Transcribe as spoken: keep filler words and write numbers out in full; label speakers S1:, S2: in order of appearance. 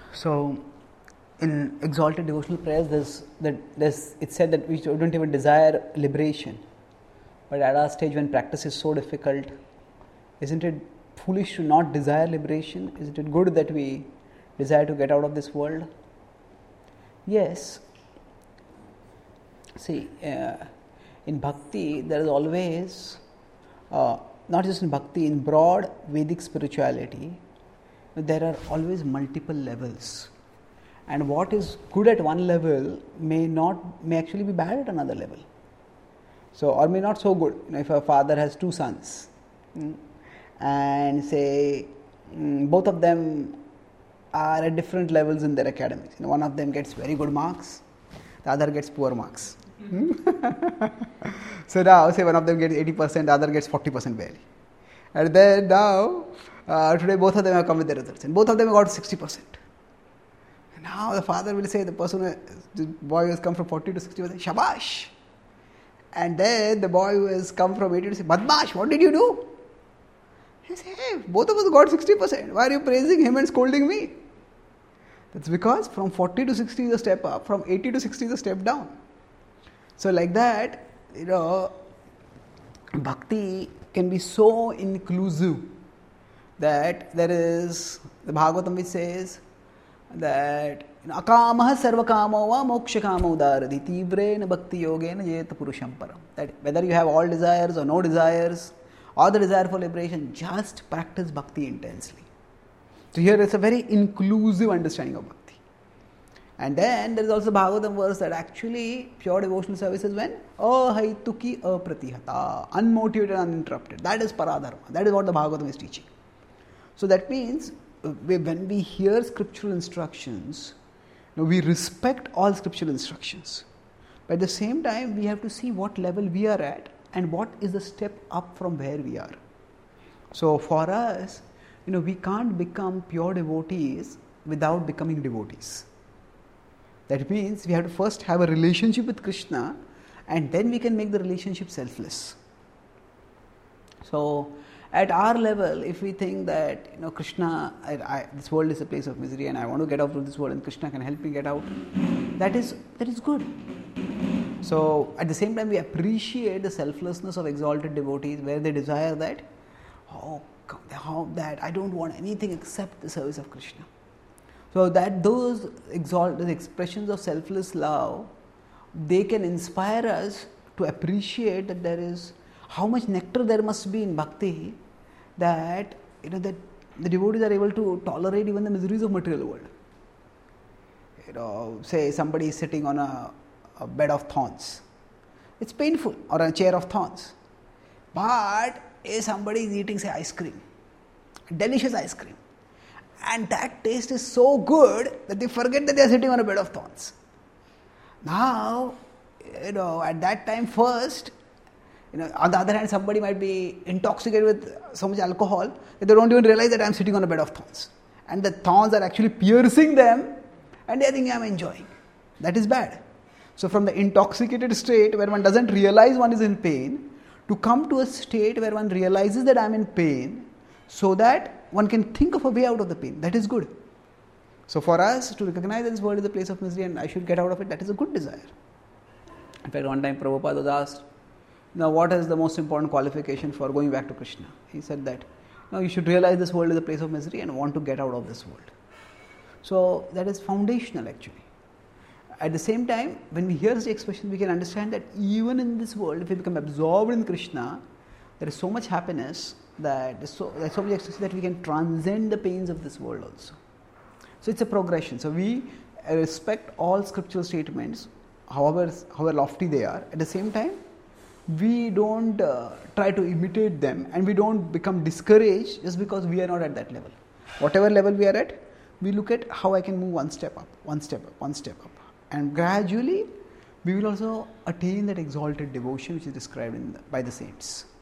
S1: So, in exalted devotional prayers, there's, that there's, it's said that we don't even desire liberation. But at our stage, when practice is so difficult, isn't it foolish to not desire liberation? Isn't it good that we desire to get out of this world? Yes. See, uh, in bhakti, there is always, uh, not just in bhakti, in broad Vedic spirituality, there are always multiple levels. And what is good at one level may not, may actually be bad at another level. So, or may not so good. You know, if a father has two sons, mm, and say mm, both of them are at different levels in their academics. You know, one of them gets very good marks, the other gets poor marks. Mm. So now, say one of them gets eighty percent, the other gets forty percent barely. And then now, uh, today both of them have come with their results, and both of them got sixty percent. Now the father will say, the person, the boy who has come from forty to sixty percent, shabash. And then the boy who has come from eighty to say, badmash, what did you do? He says, hey, both of us got sixty percent. Why are you praising him and scolding me? That's because from forty to sixty is a step up, from eighty to sixty is a step down. So like that, you know, bhakti can be so inclusive that there is, the Bhagavatam which says that akamah sarvakamo va mokshakamo udaradi tivrena bhakti yogena jeta purusham param. That whether you have all desires or no desires, or the desire for liberation, just practice bhakti intensely. So here it's a very inclusive understanding of bhakti. And then there is also Bhagavatam verse that actually pure devotional service is when ahaituki apratihata, unmotivated and uninterrupted. That is paradharma. That is what the Bhagavatam is teaching. So that means when we hear scriptural instructions, you know, we respect all scriptural instructions. But at the same time, we have to see what level we are at and what is the step up from where we are. So for us, you know, we can't become pure devotees without becoming devotees. That means we have to first have a relationship with Krishna, and then we can make the relationship selfless. So at our level, if we think that, you know, Krishna, I, I, this world is a place of misery and I want to get out of this world and Krishna can help me get out, that is, that is good. So at the same time, we appreciate the selflessness of exalted devotees where they desire that, oh, how that I don't want anything except the service of Krishna. So that those exalted expressions of selfless love, they can inspire us to appreciate that there is, how much nectar there must be in bhakti, that, you know, that the devotees are able to tolerate even the miseries of material world. You know, say somebody is sitting on a, a bed of thorns. It's painful, or a chair of thorns. But if somebody is eating, say, ice cream, delicious ice cream, and that taste is so good that they forget that they are sitting on a bed of thorns. Now, you know, at that time first, you know, on the other hand, somebody might be intoxicated with so much alcohol that they don't even realize that I am sitting on a bed of thorns. And the thorns are actually piercing them and they think I am enjoying. That is bad. So from the intoxicated state where one doesn't realize one is in pain, to come to a state where one realizes that I am in pain, so that one can think of a way out of the pain. That is good. So for us to recognize that this world is a place of misery and I should get out of it, that is a good desire. In fact, one time Prabhupada was asked, now what is the most important qualification for going back to Krishna? He said that, now you should realize this world is a place of misery and want to get out of this world. So that is foundational actually. At the same time, when we hear such expressions, we can understand that even in this world, if we become absorbed in Krishna, there is so much happiness, that there's so, there's so much ecstasy that we can transcend the pains of this world also. So it's a progression. So we respect all scriptural statements, however, however lofty they are. At the same time, we don't uh, try to imitate them, and we don't become discouraged just because we are not at that level. Whatever level we are at, we look at how I can move one step up, one step up, one step up. And gradually, we will also attain that exalted devotion which is described in the, by the saints.